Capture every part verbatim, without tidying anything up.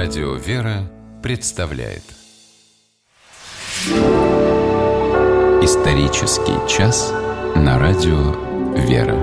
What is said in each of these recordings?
Радио «Вера» представляет Исторический час на Радио «Вера».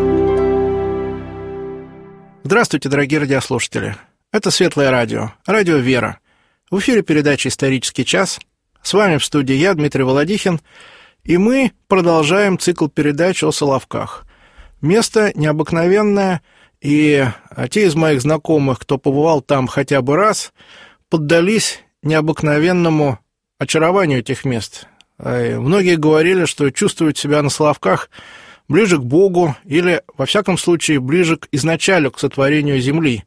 Здравствуйте, дорогие радиослушатели. Это Светлое радио, Радио «Вера». В эфире передача «Исторический час». С вами в студии я, Дмитрий Володихин, и мы продолжаем цикл передач о Соловках. Место необыкновенное, и те из моих знакомых, кто побывал там хотя бы раз, поддались необыкновенному очарованию этих мест. И многие говорили, что чувствуют себя на Соловках ближе к Богу или, во всяком случае, ближе к изначалю, к сотворению земли.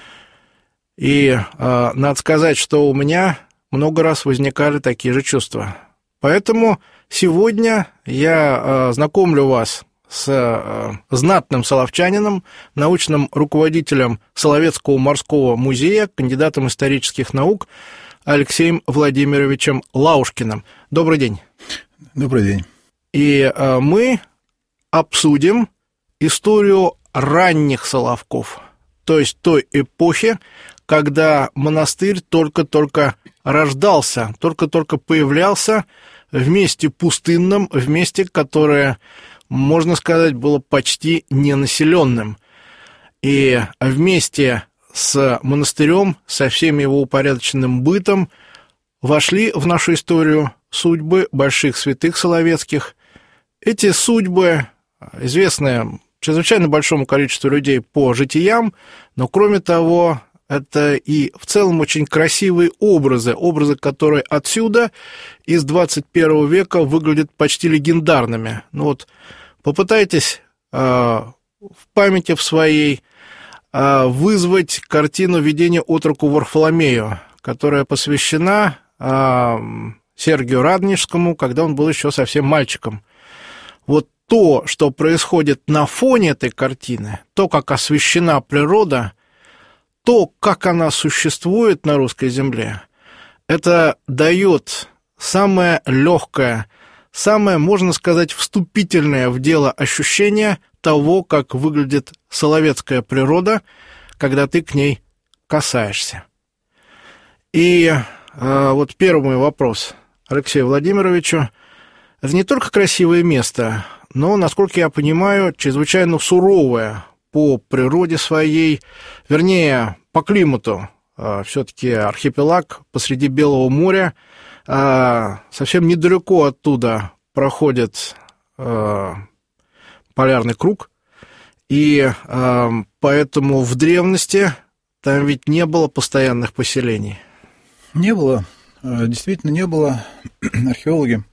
И э, надо сказать, что у меня много раз возникали такие же чувства. Поэтому сегодня я э, знакомлю вас с э, знатным соловчанином, научным руководителем Соловецкого морского музея, кандидатом исторических наук Алексеем Владимировичем Лаушкиным. Добрый день. Добрый день. И э, мы обсудим историю ранних Соловков, то есть той эпохи, когда монастырь только-только рождался, только-только появлялся в месте пустынном, в месте, которое, можно сказать, было почти ненаселенным. И вместе с монастырем, со всем его упорядоченным бытом, вошли в нашу историю судьбы больших святых соловецких. Эти судьбы известны чрезвычайно большому количеству людей по житиям, но, кроме того, это и в целом очень красивые образы, образы, которые отсюда, из двадцать первого века, выглядят почти легендарными. Ну вот, попытайтесь э, в памяти в своей э, вызвать картину видения отроку Варфоломею, которая посвящена э, Сергию Радонежскому, когда он был еще совсем мальчиком. Вот то, что происходит на фоне этой картины, то, как освещена природа, то, как она существует на русской земле, это дает самое легкое, самое, можно сказать, вступительное в дело ощущение того, как выглядит соловецкая природа, когда ты к ней касаешься. И э, вот первый мой вопрос Алексею Владимировичу. Это не только красивое место, но, насколько я понимаю, чрезвычайно суровое по природе своей, вернее, по климату. Все-таки архипелаг посреди Белого моря, совсем недалеко оттуда проходит полярный круг, и поэтому в древности там ведь не было постоянных поселений. Не было, действительно не было. Археологи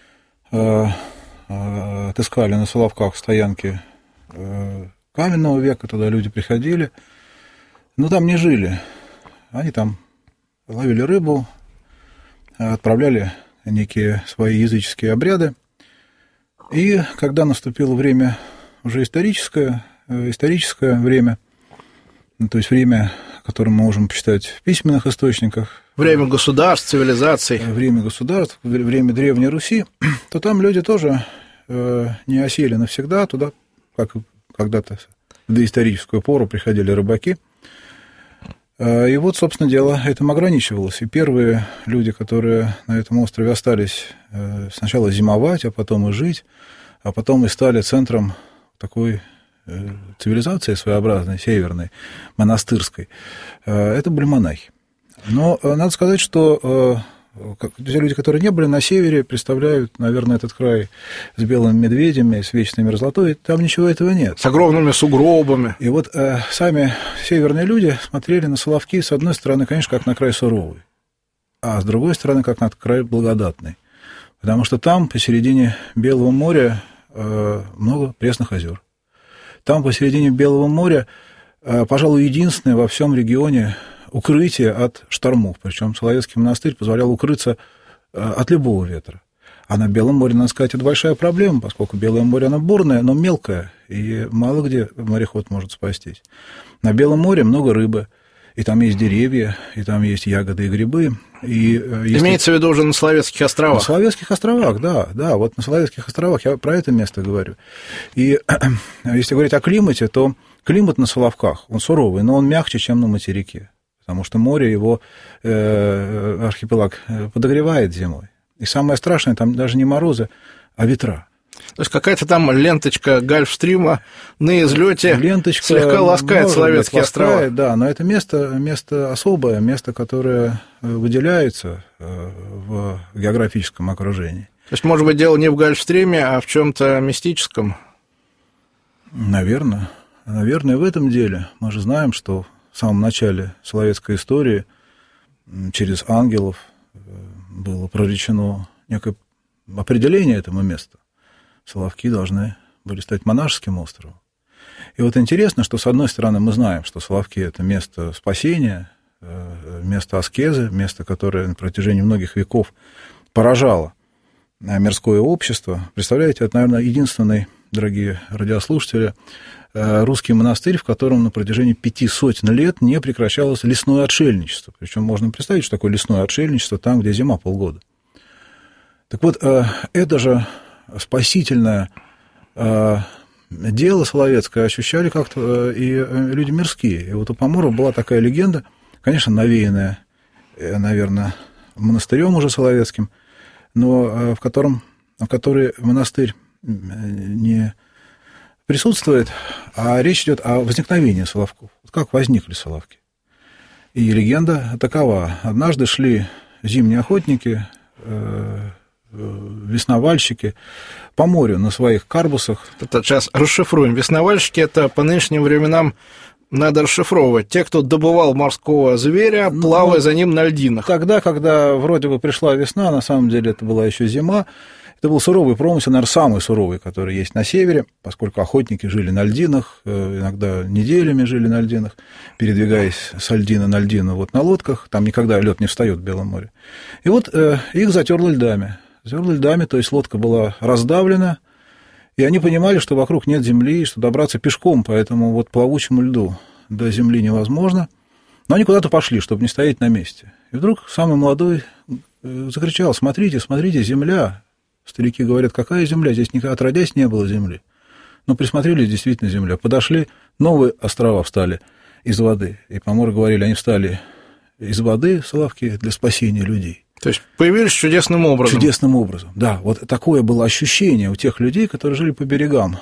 отыскали на Соловках стоянки каменного века, туда люди приходили, но там не жили. Они там ловили рыбу, отправляли некие свои языческие обряды. И когда наступило время уже историческое, историческое время, то есть время, которое мы можем почитать в письменных источниках, время государств, цивилизаций, время государств, время Древней Руси, то там люди тоже не осели навсегда, туда, как когда-то в доисторическую пору приходили рыбаки. И вот, собственно, дело этим ограничивалось. И первые люди, которые на этом острове остались сначала зимовать, а потом и жить, а потом и стали центром такой цивилизации своеобразной, северной, монастырской, это были монахи. Но надо сказать, что те люди, которые не были на севере, представляют, наверное, этот край с белыми медведями, с вечной мерзлотой, там ничего этого нет. С огромными сугробами. И вот э, сами северные люди смотрели на Соловки, с одной стороны, конечно, как на край суровый, а с другой стороны, как на край благодатный. Потому что там, посередине Белого моря, э, много пресных озер. Там, посередине Белого моря, э, пожалуй, единственное во всем регионе укрытие от штормов. Причем Соловецкий монастырь позволял укрыться от любого ветра. А на Белом море, надо сказать, это большая проблема, поскольку Белое море, оно бурное, но мелкое, и мало где мореход может спастись. На Белом море много рыбы, и там есть деревья, и там есть ягоды и грибы. И если... Имеется в виду уже на Соловецких островах? На Соловецких островах, да, да, вот на Соловецких островах, я про это место говорю. И если говорить о климате, то климат на Соловках, он суровый, но он мягче, чем на материке. потому что море его, э, архипелаг, подогревает зимой. И самое страшное, там даже не морозы, а ветра. То есть какая-то там ленточка Гольфстрима на излете ленточка слегка ласкает Соловецкие острова. Да, но это место, место особое, место, которое выделяется в географическом окружении. То есть, может быть, дело не в Гольфстриме, а в чем-то мистическом? Наверное. Наверное, в этом деле. Мы же знаем, что в самом начале соловецкой истории через ангелов было проречено некое определение этому месту. Соловки должны были стать монашеским островом. И вот интересно, что, с одной стороны, мы знаем, что Соловки – это место спасения, место аскезы, место, которое на протяжении многих веков поражало мирское общество. Представляете, это, наверное, единственный, дорогие радиослушатели, русский монастырь, в котором на протяжении пяти сотен лет не прекращалось лесное отшельничество. Причем можно представить, что такое лесное отшельничество там, где зима полгода. Так вот, это же спасительное дело соловецкое ощущали как-то и люди мирские. И вот у поморов была такая легенда, конечно, навеянная, наверное, монастырем уже соловецким, но в котором, в которой монастырь не присутствует, а речь идет о возникновении Соловков. Как возникли Соловки? И легенда такова. Однажды шли зимние охотники, весновальщики по морю на своих карбусах. Это сейчас расшифруем. Весновальщики — это по нынешним временам надо расшифровывать. Те, кто добывал морского зверя, ну, плавая за ним на льдинах. Тогда, когда вроде бы пришла весна, на самом деле это была еще зима, это был суровый промысел, наверное, самый суровый, который есть на севере, поскольку охотники жили на льдинах, иногда неделями жили на льдинах, передвигаясь с льдины на льдину вот на лодках, там никогда лед не встает в Белом море. И вот э, их затерло льдами. Затерло льдами, то есть лодка была раздавлена, и они понимали, что вокруг нет земли, что добраться пешком по этому вот плавучему льду до земли невозможно, но они куда-то пошли, чтобы не стоять на месте. И вдруг самый молодой закричал: «Смотрите, смотрите, земля!» Старики говорят: какая земля? Здесь никогда отродясь не было земли. Но присмотрелись, действительно земля. Подошли, новые острова встали из воды. И поморы говорили, они встали из воды, Соловки, для спасения людей. То есть появились чудесным образом. Чудесным образом, да. Вот такое было ощущение у тех людей, которые жили по берегам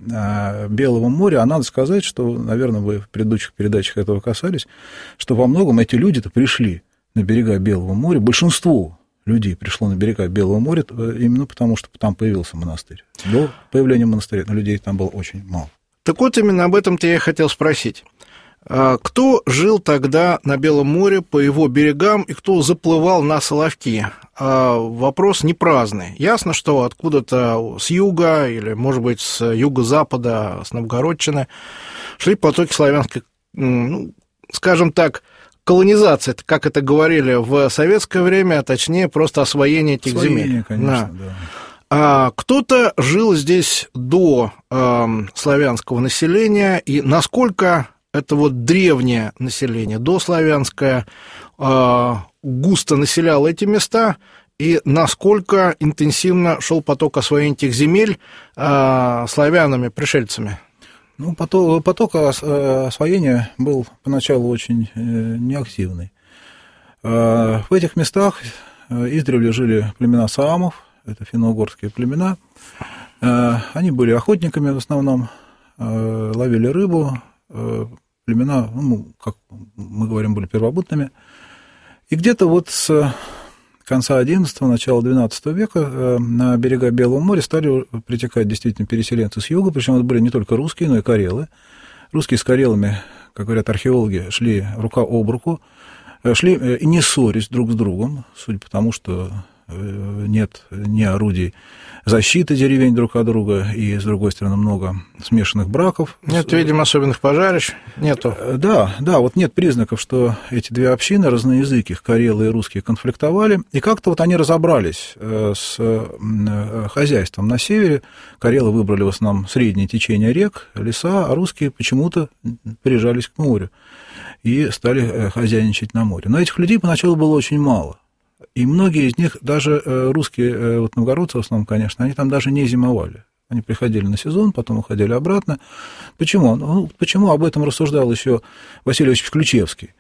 Белого моря. А надо сказать, что, наверное, вы в предыдущих передачах этого касались, что во многом эти люди-то пришли на берега Белого моря, большинство людей пришло на берега Белого моря именно потому, что там появился монастырь. До появления монастыря людей там было очень мало. Так вот, именно об этом-то я и хотел спросить. Кто жил тогда на Белом море по его берегам и кто заплывал на Соловки? Вопрос не праздный. Ясно, что откуда-то с юга или, может быть, с юго-запада, с Новгородчины шли потоки славянской, ну, скажем так, колонизация, как это говорили в советское время, а точнее просто освоение этих освоение, земель. Конечно, да. Да. А кто-то жил здесь до э, славянского населения, и насколько это вот древнее население, дославянское, э, густо населяло эти места, и насколько интенсивно шел поток освоения этих земель э, славянами, пришельцами? Ну, поток, поток освоения был поначалу очень неактивный. В этих местах издревле жили племена саамов, это финно-угорские племена. Они были охотниками в основном, ловили рыбу. Племена, ну, как мы говорим, были первобытными. И где-то вот с конца одиннадцатого, начала двенадцатого века на берега Белого моря стали притекать действительно переселенцы с юга, причем это были не только русские, но и карелы. Русские с карелами, как говорят археологи, шли рука об руку, шли и не ссорясь друг с другом, судя по тому, что нет ни орудий защиты деревень друг от друга, и, с другой стороны, много смешанных браков. Нет, видимо, особенных пожарищ, нету. Да, да, вот нет признаков, что эти две общины, разноязыких, карелы и русские, конфликтовали, и как-то вот они разобрались с хозяйством на севере. Карелы выбрали в основном среднее течение рек, леса, а русские почему-то прижались к морю и стали хозяйничать на море. Но этих людей поначалу было очень мало. И многие из них, даже русские, вот новгородцы в основном, конечно, они там даже не зимовали. Они приходили на сезон, потом уходили обратно. Почему? Ну, почему об этом рассуждал еще Василий Иосифович Ключевский?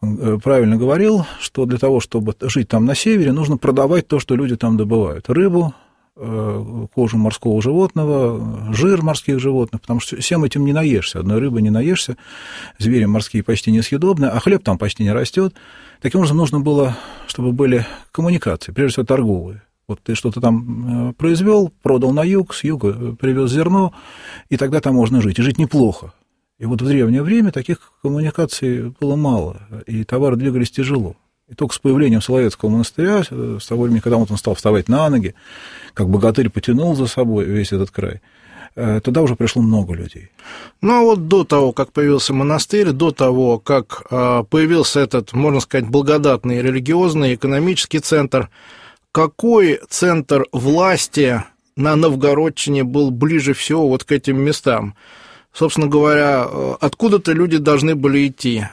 правильно говорил, что для того, чтобы жить там на севере, нужно продавать то, что люди там добывают. Рыбу, кожу морского животного, жир морских животных, потому что всем этим не наешься, одной рыбы не наешься, звери морские почти несъедобны, а хлеб там почти не растет. Таким образом, нужно было, чтобы были коммуникации, прежде всего торговые. Вот ты что-то там произвел, продал на юг, с юга привез зерно, и тогда там можно жить, и жить неплохо. И вот в древнее время таких коммуникаций было мало, и товары двигались тяжело. И только с появлением Соловецкого монастыря, с того времени, когда он стал вставать на ноги, как богатырь потянул за собой весь этот край, тогда уже пришло много людей. Ну, а вот до того, как появился монастырь, до того, как появился этот, можно сказать, благодатный религиозный, экономический центр, какой центр власти на Новгородчине был ближе всего вот к этим местам? Собственно говоря, откуда-то люди должны были идти,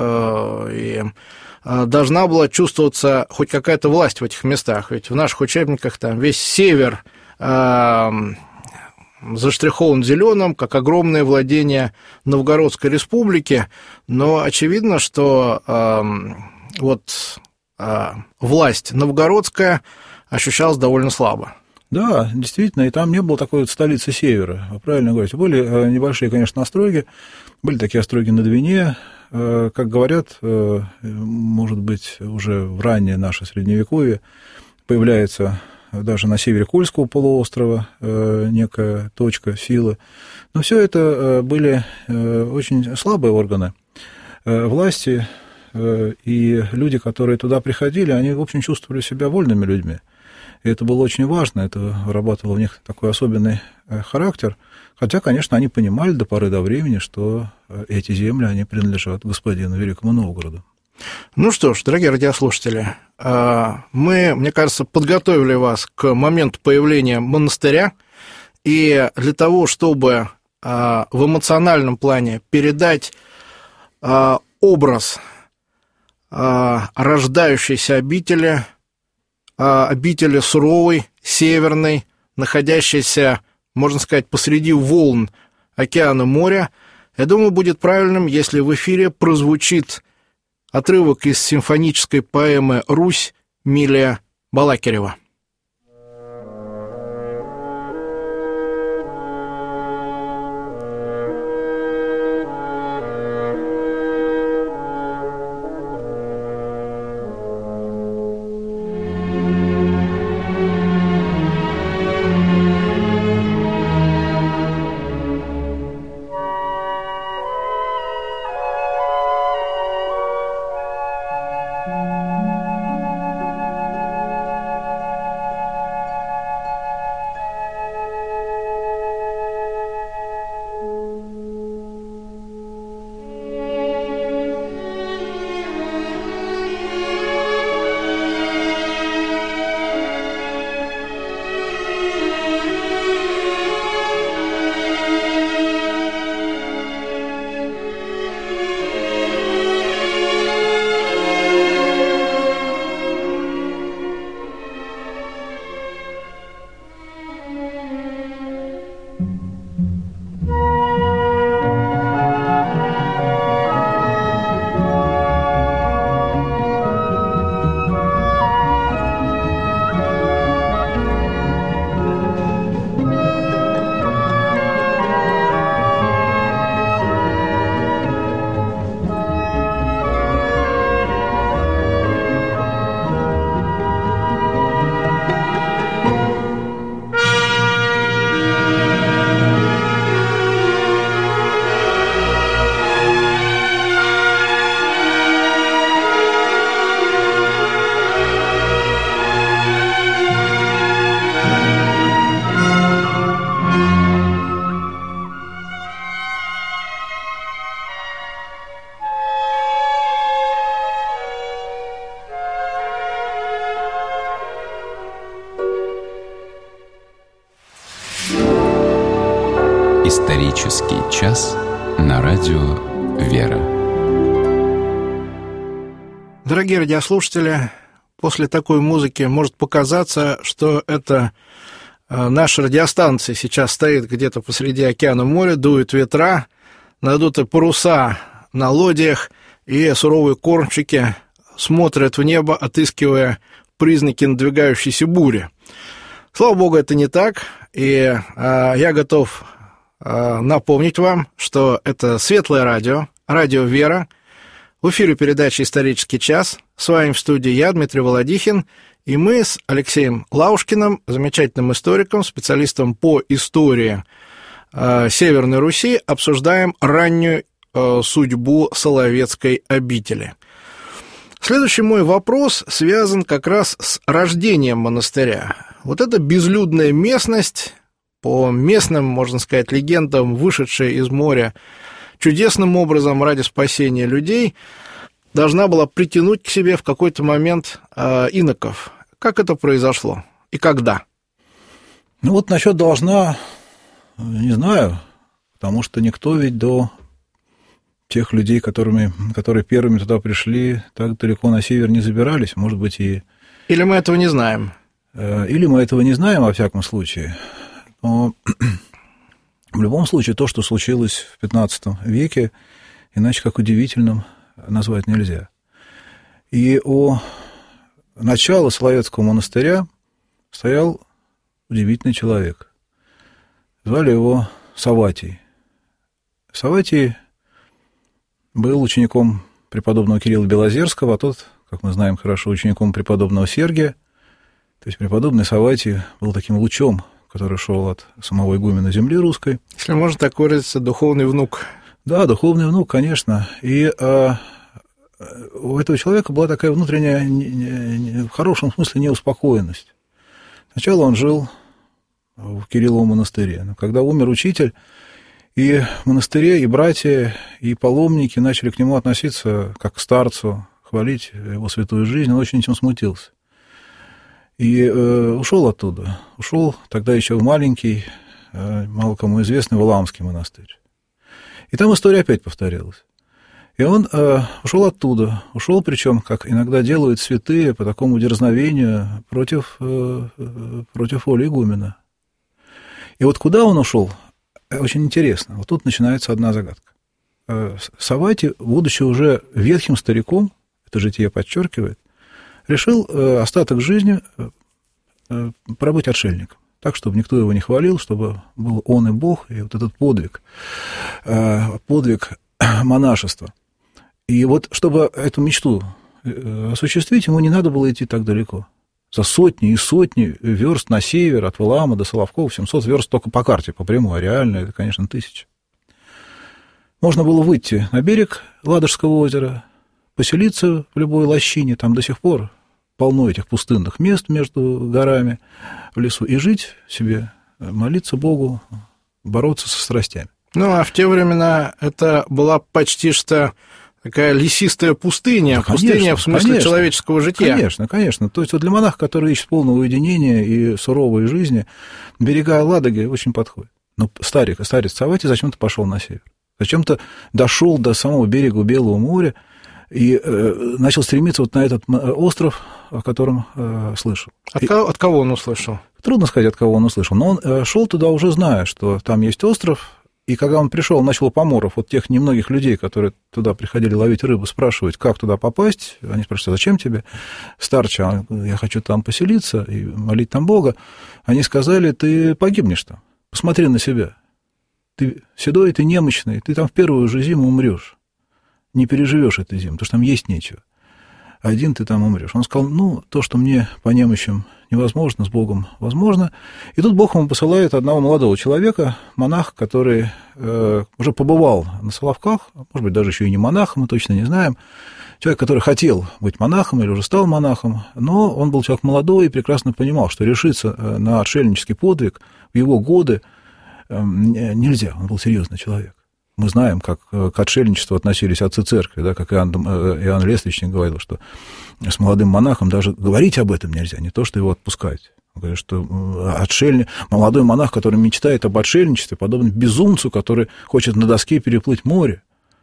и должна была чувствоваться хоть какая-то власть в этих местах. Ведь в наших учебниках там весь север э, заштрихован зеленым, как огромное владение Новгородской республики, но очевидно, что э, вот э, власть новгородская ощущалась довольно слабо. Да, действительно, и там не было такой вот столицы севера, вы правильно говорите. Были небольшие, конечно, остройки, были такие остройки на Двине. Как говорят, может быть, уже в раннее наше Средневековье появляется даже на севере Кольского полуострова некая точка силы. Но все это были очень слабые органы власти, и люди, которые туда приходили, они, в общем, чувствовали себя вольными людьми. И это было очень важно, это вырабатывало в них такой особенный характер. Хотя, конечно, они понимали до поры до времени, что эти земли, они принадлежат господину Великому Новгороду. Ну что ж, дорогие радиослушатели, мы, мне кажется, подготовили вас к моменту появления монастыря, и для того, чтобы в эмоциональном плане передать образ рождающейся обители, обители суровой, северной, находящейся, можно сказать, посреди волн океана моря, я думаю, будет правильным, если в эфире прозвучит отрывок из симфонической поэмы «Русь» Милия Балакирева. Исторический час на радио «Вера». Дорогие радиослушатели, после такой музыки может показаться, что это наша радиостанция сейчас стоит где-то посреди океана моря, дуют ветра, надуты паруса на лодиях, и суровые кормчики смотрят в небо, отыскивая признаки надвигающейся бури. Слава богу, это не так, и э, я готов э, напомнить вам, что это Светлое радио, радио «Вера». В эфире передача «Исторический час». С вами в студии я, Дмитрий Володихин, и мы с Алексеем Лаушкиным, замечательным историком, специалистом по истории э, Северной Руси, обсуждаем раннюю э, судьбу Соловецкой обители. Следующий мой вопрос связан как раз с рождением монастыря. Вот эта безлюдная местность, по местным, можно сказать, легендам, вышедшая из моря чудесным образом ради спасения людей, должна была притянуть к себе в какой-то момент э, иноков. Как это произошло и когда? Ну вот насчет «должна», не знаю, потому что никто ведь до тех людей, которыми, которые первыми туда пришли, так далеко на север не забирались, может быть, и... Или мы этого не знаем? Или мы этого не знаем, во всяком случае. Но в любом случае то, что случилось в пятнадцатом веке, иначе как удивительным назвать нельзя. И у начала Соловецкого монастыря стоял удивительный человек. Звали его Савватий. Савватий был учеником преподобного Кирилла Белозерского, а тот, как мы знаем хорошо, учеником преподобного Сергия. То есть преподобный Савватий был таким лучом, который шел от самого игумена земли русской. Если можно так выразиться, духовный внук. Да, духовный внук, конечно. И а, у этого человека была такая внутренняя, не, не, в хорошем смысле, неуспокоенность. Сначала он жил в Кирилловом монастыре, но когда умер учитель, и в монастыре и братья, и паломники начали к нему относиться как к старцу, хвалить его святую жизнь, он очень этим смутился. И э, ушел оттуда. Ушел тогда еще в маленький, э, мало кому известный Валаамский монастырь. И там история опять повторилась. И он э, ушел оттуда. Ушел, причем, как иногда делают святые, по такому дерзновению против, э, против воли игумена. И вот куда он ушел, очень интересно. Вот тут начинается одна загадка. Э, Савватий, будучи уже ветхим стариком, это житие подчеркивает, решил э, остаток жизни э, пробыть отшельником, так, чтобы никто его не хвалил, чтобы был он и Бог, и вот этот подвиг, э, подвиг монашества. И вот, чтобы эту мечту э, осуществить, ему не надо было идти так далеко. За сотни и сотни верст на север, от Валаама до Соловкова, семьсот верст только по карте, по прямой, а реально это, конечно, тысячи. Можно было выйти на берег Ладожского озера, поселиться в любой лощине, там до сих пор полно этих пустынных мест между горами в лесу, и жить себе, молиться Богу, бороться со страстями. Ну, а в те времена это была почти что такая лесистая пустыня, да, конечно, пустыня в смысле конечно, человеческого жития. Конечно, конечно. То есть вот для монаха, который ищет полного уединения и суровой жизни, берега Ладоги очень подходят. Но старик, старец Савватий зачем-то пошел на север. Зачем-то дошел до самого берега Белого моря, и э, начал стремиться вот на этот остров, о котором э, слышал. От, и, кого, от кого он услышал? Трудно сказать, от кого он услышал, но он э, шел туда уже зная, что там есть остров, и когда он пришел, начал у поморов, вот тех немногих людей, которые туда приходили ловить рыбу, спрашивать, как туда попасть, они спрашивают, зачем тебе, старче, я хочу там поселиться и молить там Бога, они сказали, ты погибнешь там, посмотри на себя, ты седой, ты немощный, ты там в первую же зиму умрешь. Не переживешь этой зимы, потому что там есть нечего. Один ты там умрешь. Он сказал, ну, то, что мне по немощам невозможно, с Богом возможно. И тут Бог ему посылает одного молодого человека, монах, который э, уже побывал на Соловках, может быть, даже еще и не монахом, мы точно не знаем. Человек, который хотел быть монахом или уже стал монахом, но он был человек молодой и прекрасно понимал, что решиться на отшельнический подвиг в его годы э, нельзя. Он был серьезный человек. Мы знаем, как к отшельничеству относились отцы церкви, да, как Иоанн, Иоанн Лествичник говорил, что с молодым монахом даже говорить об этом нельзя, не то, что его отпускать. Он говорит, что отшельник, молодой монах, который мечтает об отшельничестве, подобно безумцу, который хочет на доске переплыть море.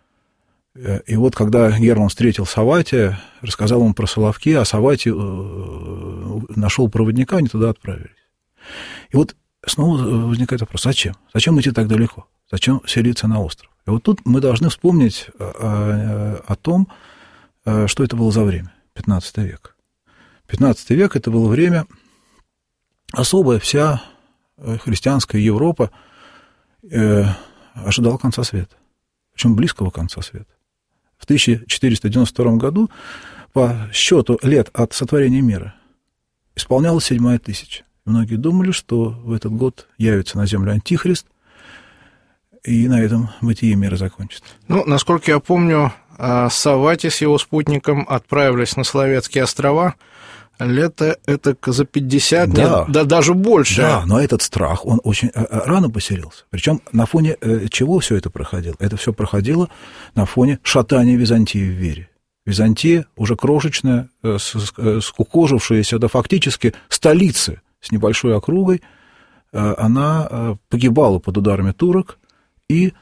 И вот когда Герман встретил Савватия, рассказал ему про Соловки, а Савватий нашел проводника, они туда отправились. И вот снова возникает вопрос, зачем? Зачем идти так далеко? Зачем селиться на остров? И вот тут мы должны вспомнить о, о том, что это было за время, пятнадцатый век. пятнадцатый век – это было время особое, вся христианская Европа э, ожидала конца света, причем близкого конца света. В тысяча четыреста девяносто втором году, по счету лет от сотворения мира, исполнялась седьмая тысяча. Многие думали, что в этот год явится на землю Антихрист, и на этом бытие мира закончится. Ну, насколько я помню, Савватий с его спутником отправились на Соловецкие острова лето это за пятьдесят, да. Нет, да даже больше. Да, но этот страх, он очень рано поселился. Причем на фоне чего все это проходило? Это все проходило на фоне шатания Византии в вере. Византия, уже крошечная, скукожившаяся до фактически столицы с небольшой округой, она погибала под ударами турок, и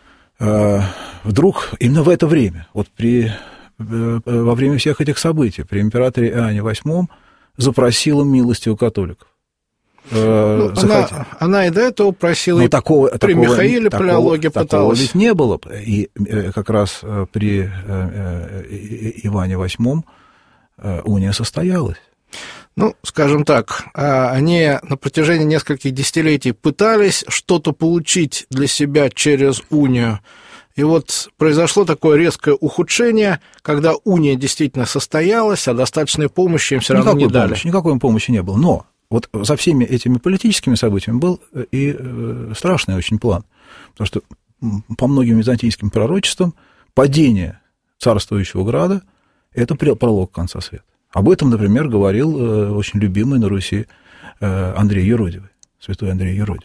вдруг именно в это время, вот при, во время всех этих событий, при императоре Иоанне восьмом запросила милости у католиков. Ну, она, она и до этого просила, но и такого, при такого, Михаиле такого, Палеологе такого пыталась. Ведь не было. И как раз при Иване восьмом уния состоялась. Ну, скажем так, они на протяжении нескольких десятилетий пытались что-то получить для себя через унию. И вот произошло такое резкое ухудшение, когда уния действительно состоялась, а достаточной помощи им все равно никакой не дали. Помощи, никакой помощи не было. Но вот за всеми этими политическими событиями был и страшный очень план. Потому что по многим византийским пророчествам падение царствующего града – это пролог конца света. Об этом, например, говорил очень любимый на Руси Андрей Еродивый, святой Андрей Еродивый.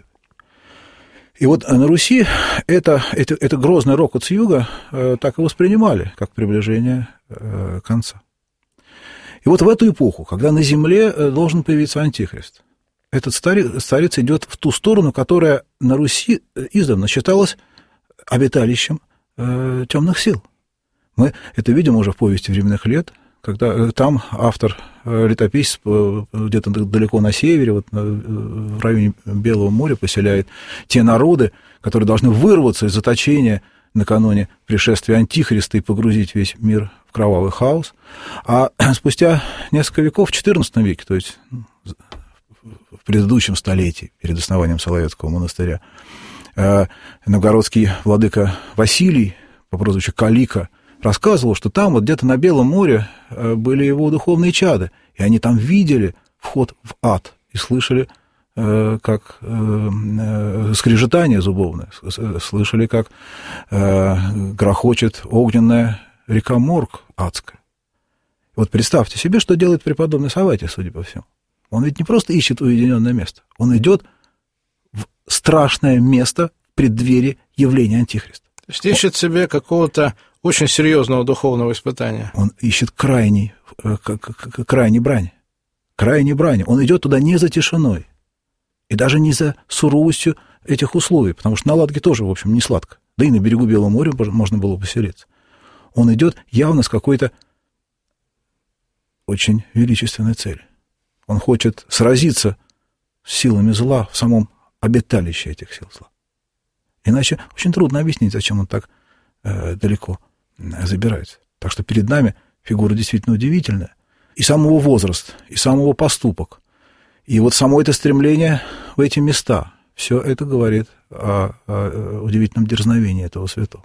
И вот на Руси это, это, это грозный рокот с юга так и воспринимали, как приближение конца. И вот в эту эпоху, когда на земле должен появиться Антихрист, этот старец, старец идет в ту сторону, которая на Руси издавна считалась обиталищем темных сил. Мы это видим уже в повести временных лет, когда там автор, летописец где-то далеко на севере, вот в районе Белого моря поселяет те народы, которые должны вырваться из заточения накануне пришествия Антихриста и погрузить весь мир в кровавый хаос. А спустя несколько веков, в четырнадцатом веке, то есть в предыдущем столетии, перед основанием Соловецкого монастыря, новгородский владыка Василий по прозвищу Калика рассказывал, что там вот где-то на Белом море были его духовные чады, и они там видели вход в ад и слышали, как скрежетание зубовное, слышали, как грохочет огненная река Морг адская. Вот представьте себе, что делает преподобный Савватий, судя по всему. Он ведь не просто ищет уединенное место, он идет в страшное место в преддверии явления Антихриста. То есть ищет себе какого-то очень серьезного духовного испытания. Он ищет крайней, крайней брани. Крайней брани. Он идет туда не за тишиной. И даже не за суровостью этих условий, потому что на Ладоге тоже, в общем, не сладко. Да и на берегу Белого моря можно было поселиться. Он идет явно с какой-то очень величественной целью. Он хочет сразиться с силами зла в самом обиталище этих сил зла. Иначе очень трудно объяснить, зачем он так э, далеко забирается. Так что перед нами фигура действительно удивительная. И сам его возраст, и сам его поступок, и вот само это стремление в эти места, все это говорит о, о удивительном дерзновении этого святого.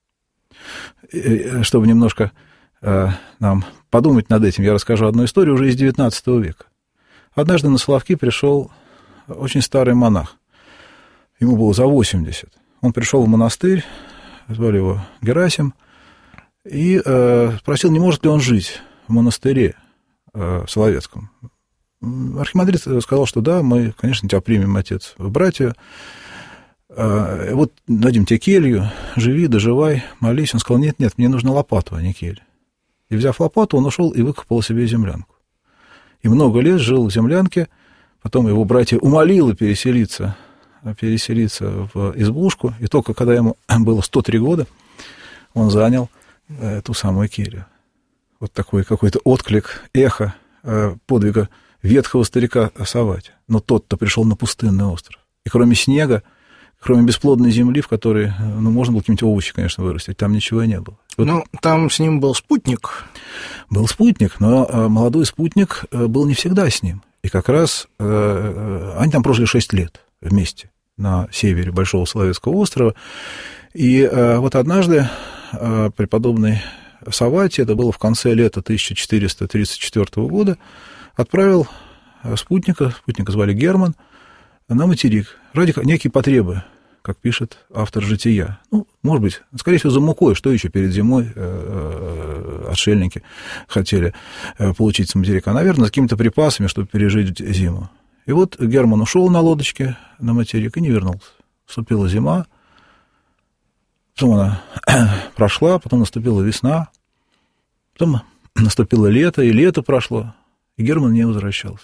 И, чтобы немножко э, нам подумать над этим, я расскажу одну историю уже из девятнадцатого века. Однажды на Соловки пришел очень старый монах. Ему было за восемьдесят. Он пришел в монастырь, звали его Герасим, и э, спросил, не может ли он жить в монастыре э, Соловецком. Архимандрит сказал, что да, мы, конечно, тебя примем, отец, в братья. Э, вот дадим тебе келью, живи, доживай, молись. Он сказал, нет, нет, мне нужна лопата, а не келья. И, взяв лопату, он ушел и выкопал себе землянку. И много лет жил в землянке, потом его братья умолило переселиться переселиться в избушку, и только когда ему было сто три года, он занял ту самую келью. Вот такой какой-то отклик, эхо подвига ветхого старика Савватия. Но тот-то пришел на пустынный остров. И кроме снега, кроме бесплодной земли, в которой, ну, можно было какие-нибудь овощи, конечно, вырастить, там ничего не было. Вот. Ну, там с ним был спутник. Был спутник, но молодой спутник был не всегда с ним. И как раз они там прожили шесть лет вместе на севере Большого Соловецкого острова. И вот однажды преподобный Савватий, это было в конце лета тысяча четыреста тридцать четвёртого года, отправил спутника, спутника звали Герман, на материк ради некой потребы, как пишет автор «Жития». Ну, может быть, скорее всего, за мукой, что еще перед зимой отшельники хотели получить с материка. Наверное, с какими-то припасами, чтобы пережить зиму. И вот Герман ушел на лодочке на материк и не вернулся. Вступила зима, потом она прошла, потом наступила весна, потом наступило лето, и лето прошло, и Герман не возвращался.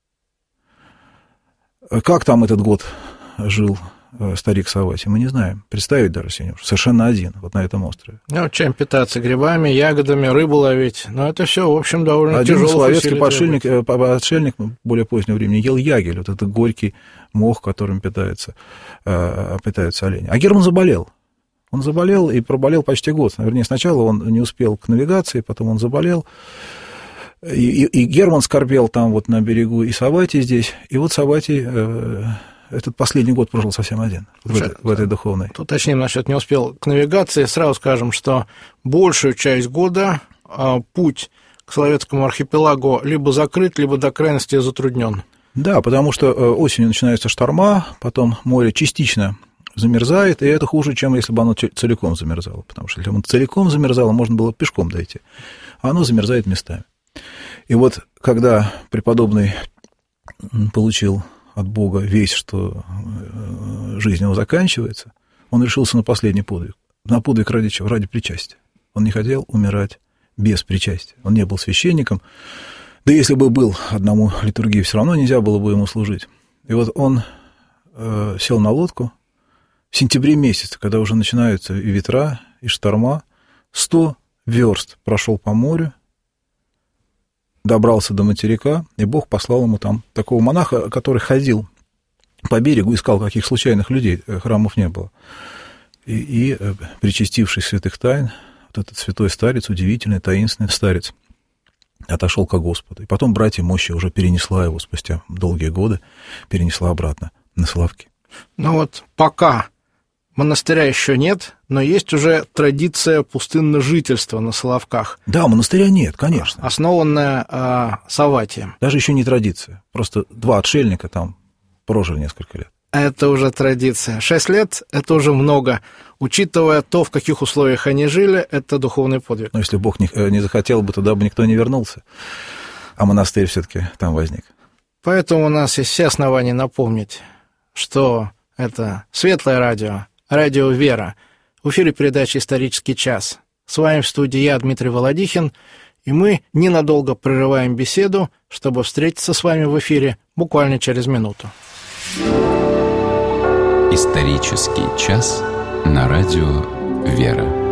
Как там этот год жил старик Савватий, мы не знаем. Представить даже себе не можем. Совершенно один вот на этом острове. Ну, чем питаться? Грибами, ягодами, рыбу ловить. Но это все, в общем, довольно один тяжело. Один соловецкий подшельник, отшельник более позднего времени ел ягель, вот это горький мох, которым питаются, питаются олени. А Герман заболел. Он заболел и проболел почти год. Вернее, сначала он не успел к навигации, потом он заболел. И, и, и Герман скорбел там вот на берегу, и Савватий здесь. И вот Савватий э, этот последний год прожил совсем один в, в, этой, в этой духовной. Тут уточним насчет не успел к навигации. Сразу скажем, что большую часть года э, путь к Соловецкому архипелагу либо закрыт, либо до крайности затруднен. Да, потому что осенью начинаются шторма, потом море частично замерзает, и это хуже, чем если бы оно целиком замерзало. Потому что если бы оно целиком замерзало, можно было пешком дойти. А оно замерзает местами. И вот когда преподобный получил от Бога весть, что жизнь его заканчивается, он решился на последний подвиг. На подвиг ради чего? Ради причастия. Он не хотел умирать без причастия. Он не был священником. Да если бы был, одному литургии все равно нельзя было бы ему служить. И вот он э, сел на лодку в сентябре месяце, когда уже начинаются и ветра, и шторма, сто верст прошел по морю, добрался до материка, и Бог послал ему там такого монаха, который ходил по берегу, искал каких случайных людей, храмов не было. И, и причастившись святых тайн, вот этот святой старец, удивительный, таинственный старец, отошел ко Господу. И потом братья Мощи уже перенесла его спустя долгие годы, перенесла обратно на Соловки. Ну вот пока монастыря еще нет, но есть уже традиция пустынного жительства на Соловках. Да, монастыря нет, конечно. Основанная э, Савватием. Даже еще не традиция. Просто два отшельника там прожили несколько лет. Это уже традиция. Шесть лет – это уже много. Учитывая то, в каких условиях они жили, это духовный подвиг. Но если Бог не, не захотел бы, туда бы никто не вернулся. А монастырь все-таки там возник. Поэтому у нас есть все основания напомнить, что это Светлое радио, радио «Вера». В эфире передача «Исторический час». С вами в студии я, Дмитрий Володихин, и мы ненадолго прерываем беседу, чтобы встретиться с вами в эфире буквально через минуту. «Исторический час» на радио «Вера».